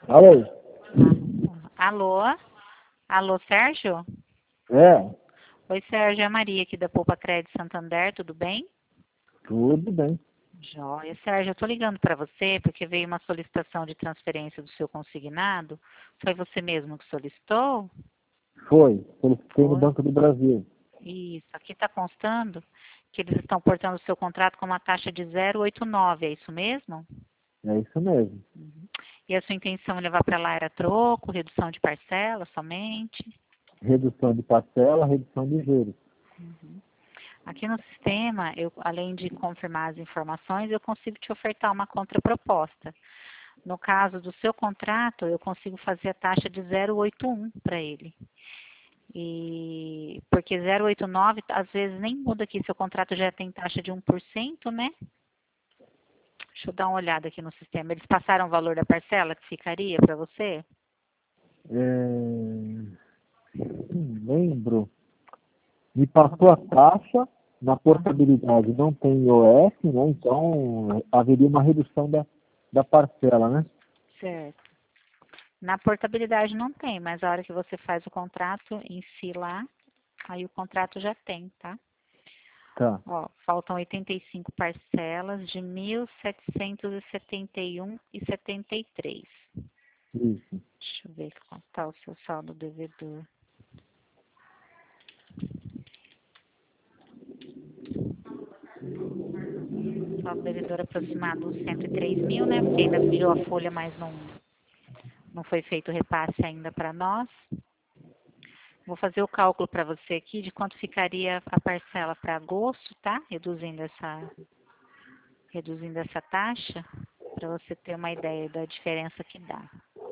Alô? Alô? Alô, Sérgio? É, Oi, Sérgio, é a Maria aqui da Poupa Crédito Santander, tudo bem? tudo bem. Joia. Sérgio, eu tô ligando para você porque veio uma solicitação de transferência do seu consignado. Foi você mesmo que solicitou? Foi, solicitei no Foi. Banco do Brasil. Isso. Aqui está constando que eles estão portando o seu contrato com uma taxa de 0,89, é isso mesmo? É isso mesmo. Uhum. E a sua intenção em levar para lá era troco, redução de parcela somente? Redução de parcela, redução de juros. Uhum. Aqui no sistema, eu, além de confirmar as informações, eu consigo te ofertar uma contraproposta. No caso do seu contrato, eu consigo fazer a taxa de 0,81 para ele. E porque 0,89 às vezes nem muda aqui, seu contrato já tem taxa de 1%, né? Deixa eu dar uma olhada aqui no sistema. Eles passaram o valor da parcela que ficaria para você? Lembro. Me passou a taxa, na portabilidade não tem IOF, né? Então haveria uma redução da parcela, né? Certo. Na portabilidade não tem, mas a hora que você faz o contrato em si lá, aí o contrato já tem, tá? Tá, Ó, faltam 85 parcelas de 1.771,73. isso. Deixa eu ver quanto está o seu saldo devedor. Saldo devedor aproximado dos 103 mil, né? Porque ainda virou a folha, mas não foi feito o repasse ainda para nós. Vou fazer o cálculo para você aqui de quanto ficaria a parcela para agosto, tá? Reduzindo essa taxa, para você ter uma ideia da diferença que dá.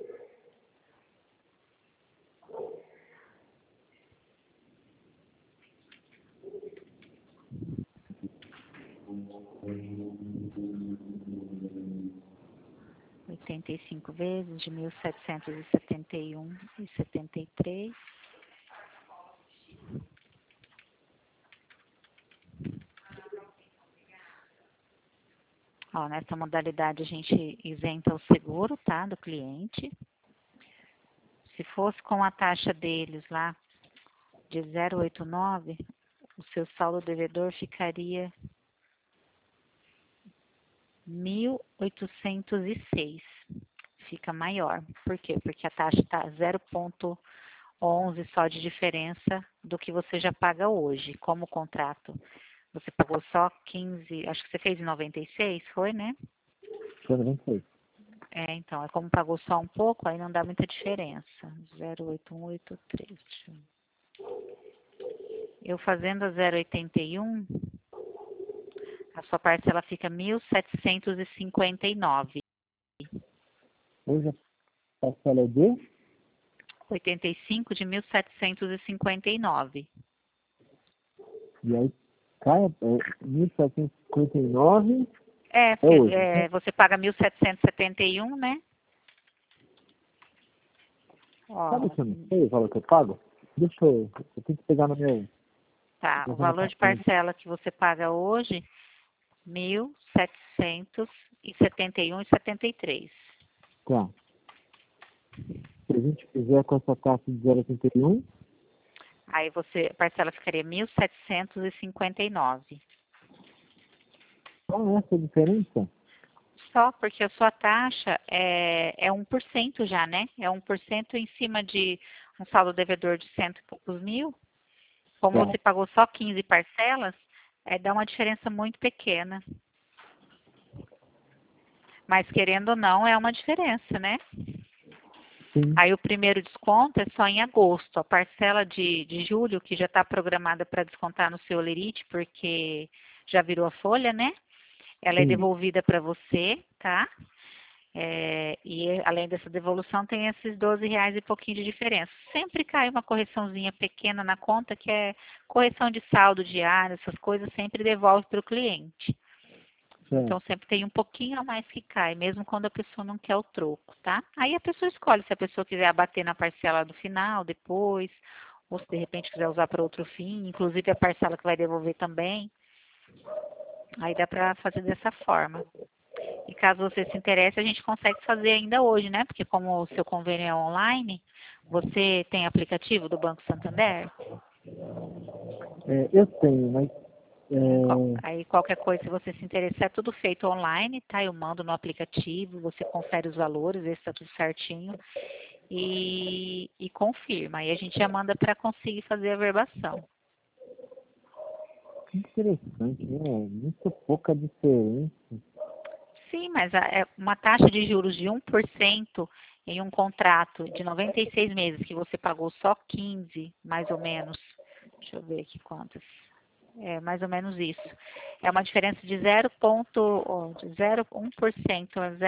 R$ 85 vezes de 1.771,73. Ó, nessa modalidade a gente isenta o seguro, tá, do cliente. Se fosse com a taxa deles lá de 0,89, o seu saldo devedor ficaria 1.806. Fica maior. Por quê? Porque a taxa está 0,11 só de diferença do que você já paga hoje. Como o contrato, você pagou só 15, acho que você fez em 96, foi, né? Foi 96. É, então, é como pagou só um pouco, aí não dá muita diferença. 0,8183. Eu fazendo a 0,81, a sua parcela fica 1.759. Hoje a parcela é de 85 de 1.759. e aí cai 1.759 É, é porque hoje. você paga 1.771, né? Sabe Ó, o que eu não sei o valor que eu pago? Eu tenho que pegar no meu. tá, o Eu vou no valor de cartão. parcela que você paga hoje, 1.771,73. Tá. Se a gente fizer com essa taxa de 0,81, Aí a parcela ficaria 1.759. qual é essa diferença? Só porque a sua taxa é 1% já, né? É 1% em cima de um saldo devedor de cento e poucos mil. Como Tá. você pagou só 15 parcelas, dá uma diferença muito pequena. Mas querendo ou não, é uma diferença, né? Sim. Aí o primeiro desconto é só em agosto. A parcela de julho, que já está programada para descontar no seu Olerite, porque já virou a folha, né? Ela é Sim. devolvida para você, tá? E além dessa devolução, tem esses R$ 12 e pouquinho de diferença. Sempre cai uma correçãozinha pequena na conta, que é correção de saldo diário, essas coisas sempre devolve para o cliente. Então, Certo. sempre tem um pouquinho a mais que cai, mesmo quando a pessoa não quer o troco, tá? Aí a pessoa escolhe se a pessoa quiser abater na parcela do final, depois, ou se de repente quiser usar para outro fim, inclusive a parcela que vai devolver também. Aí dá para fazer dessa forma. E caso você se interesse, a gente consegue fazer ainda hoje, né? Porque como o seu convênio é online, você tem aplicativo do Banco Santander? Eu tenho, mas Aí qualquer coisa, se você se interessar, é tudo feito online, tá? Eu mando no aplicativo, você confere os valores, vê se está tudo certinho e confirma. Aí a gente já manda para conseguir fazer a verbação. que interessante, né? Muito pouca diferença. Sim, mas uma taxa de juros de 1% em um contrato de 96 meses, que você pagou só 15, mais ou menos. Deixa eu ver aqui quantas. É mais ou menos isso. É uma diferença de 0,1% a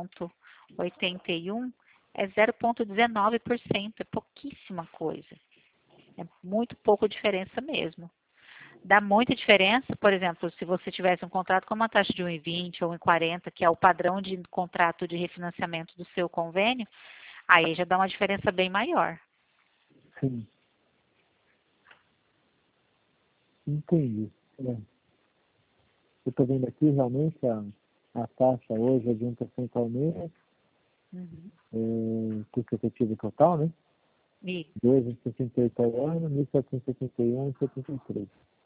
0,81 é 0,19%. É pouquíssima coisa. É muito pouco diferença mesmo. Dá muita diferença, por exemplo, se você tivesse um contrato com uma taxa de 1,20 ou 1,40, que é o padrão de contrato de refinanciamento do seu convênio, aí já dá uma diferença bem maior. Sim. Entendi. Eu estou vendo aqui realmente a taxa hoje é de 1% ao mês, custo efetivo total, né? E 2,68 ao ano, 1.771,73.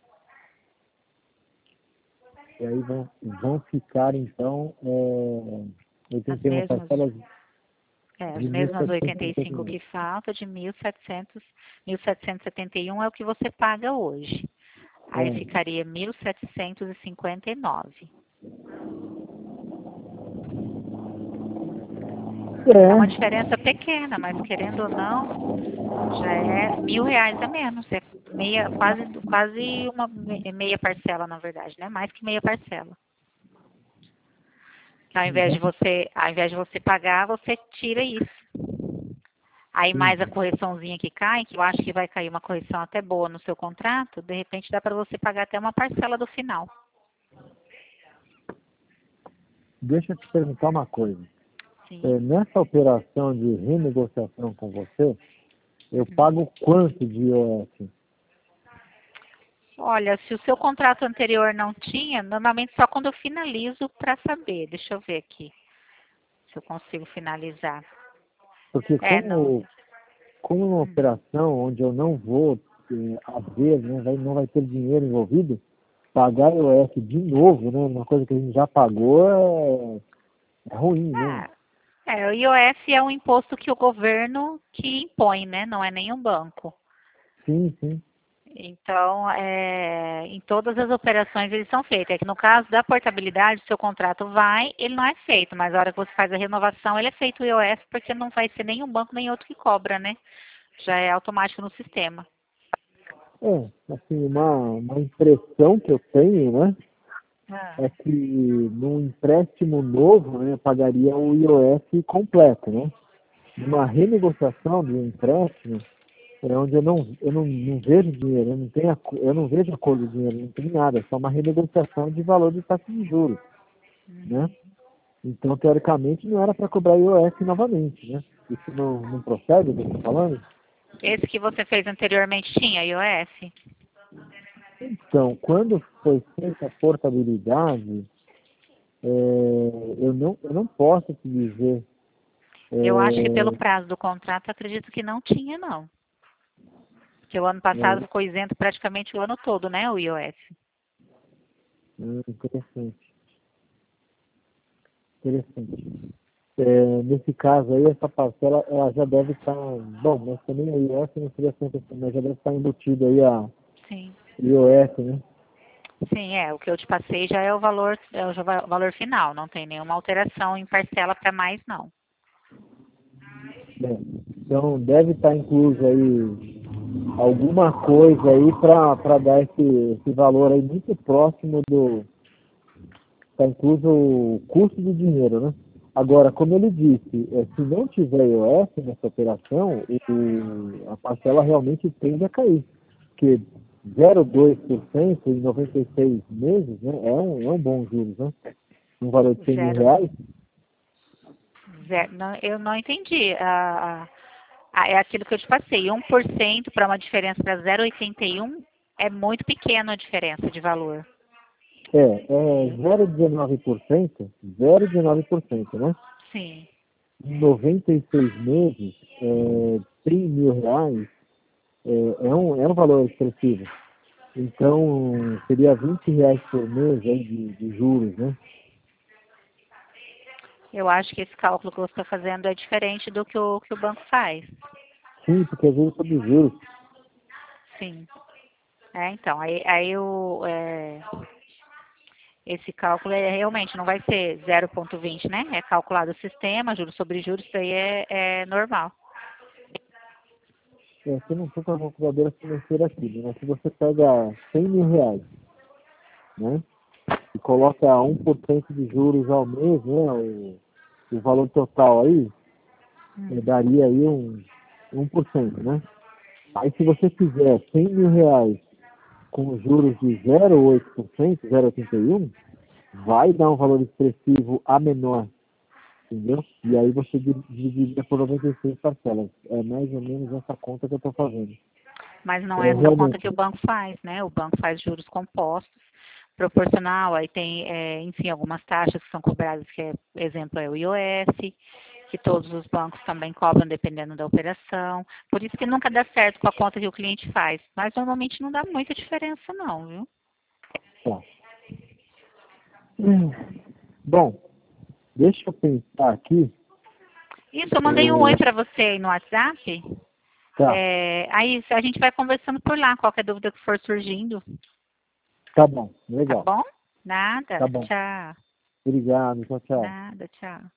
E aí vão ficar, então, as 81 mesmas, parcelas as de mesmas 85 1.771. que falta, de 1.771 é o que você paga hoje. Aí ficaria 1.759. É uma diferença pequena, mas querendo ou não, já é R$ 1.000 a menos. É quase uma meia parcela, na verdade, né? Mais que meia parcela. Ao invés de você pagar, você tira isso. Aí mais a correçãozinha que cai, que eu acho que vai cair uma correção até boa no seu contrato, de repente dá para você pagar até uma parcela do final. Deixa eu te perguntar uma coisa. Sim. Nessa operação de renegociação com você, eu pago quanto de IOF? Olha, se o seu contrato anterior não tinha, normalmente só quando eu finalizo para saber. Deixa eu ver aqui se eu consigo finalizar. Porque Não. como uma operação onde eu não vou haver, né, não vai ter dinheiro envolvido, pagar IOF de novo, né, uma coisa que a gente já pagou é ruim, né? O IOF é um imposto que o governo que impõe, né? Não é nenhum banco. Sim, sim. Então, em todas as operações eles são feitos. É que no caso da portabilidade, o seu contrato ele não é feito, mas na hora que você faz a renovação, ele é feito o IOF, porque não vai ser nenhum banco nem outro que cobra, né? Já é automático no sistema. Assim, uma impressão que eu tenho, né, é que num empréstimo novo, né, eu pagaria o IOF completo, né? Numa renegociação de um empréstimo, é onde eu não vejo dinheiro, eu não vejo acordo de dinheiro, não tem nada, é só uma renegociação de valor de taxa de juros, né? Então, teoricamente, não era para cobrar IOF novamente, né? Isso não procede do que eu estou falando? Esse que você fez anteriormente tinha IOF? Então, quando foi feita a portabilidade, eu não posso te dizer. Eu acho que pelo prazo do contrato, acredito que não tinha, não. Porque o ano passado ficou isento praticamente o ano todo, né, o IOF. Interessante. Nesse caso aí, essa parcela ela já deve estar. Bom, mas também a IOF não seria sempre assim, mas já deve estar embutido aí a Sim. IOF, né? Sim, o que eu te passei já é o valor, valor final, não tem nenhuma alteração em parcela para mais, não. Então deve estar incluso aí alguma coisa aí para dar esse valor aí muito próximo do. Está incluso o custo do dinheiro, né? Agora, como ele disse, se não tiver IOF nessa operação, a parcela realmente tende a cair. Porque 0,2% em 96 meses, né, é um bom juros, né? Um valor de R$ 100.000. Não, eu não entendi. É aquilo que eu te passei. 1% para uma diferença para 0,81 é muito pequena a diferença de valor. É 0,19%, 0,19%, né? Sim. Em 96 meses, 100 mil reais, é um valor expressivo. Então, seria 20 reais por mês aí de juros, né? Eu acho que esse cálculo que você está fazendo é diferente do que o banco faz. Sim, porque é juros sobre juros. Sim. Então, esse cálculo realmente não vai ser 0,20, né? É calculado o sistema, juros sobre juros, isso aí é normal. Você não estou com a calculadora financeira aqui, né? Se você pega 100 mil reais, né? E coloca 1% de juros ao mês, né? O valor total aí, daria aí 1%, né? Aí se você fizer 100 mil reais com juros de 0,8%, 0,81%, vai dar um valor expressivo a menor, entendeu? E aí você dividiria por 96 parcelas. É mais ou menos essa conta que eu estou fazendo. Mas não é essa conta que o banco faz, né? O banco faz juros compostos, proporcional, aí tem, enfim, algumas taxas que são cobradas, que exemplo é o IOF, que todos os bancos também cobram dependendo da operação. Por isso que nunca dá certo com a conta que o cliente faz. Mas normalmente não dá muita diferença não, viu? Tá. Bom, deixa eu pensar aqui. Isso, eu mandei um oi para você aí no WhatsApp. Tá. Aí a gente vai conversando por lá, qualquer dúvida que for surgindo. Tá bom, Tá legal. bom? Nada. Tá bom. Tchau. Obrigado, tchau, tchau. Nada, tchau.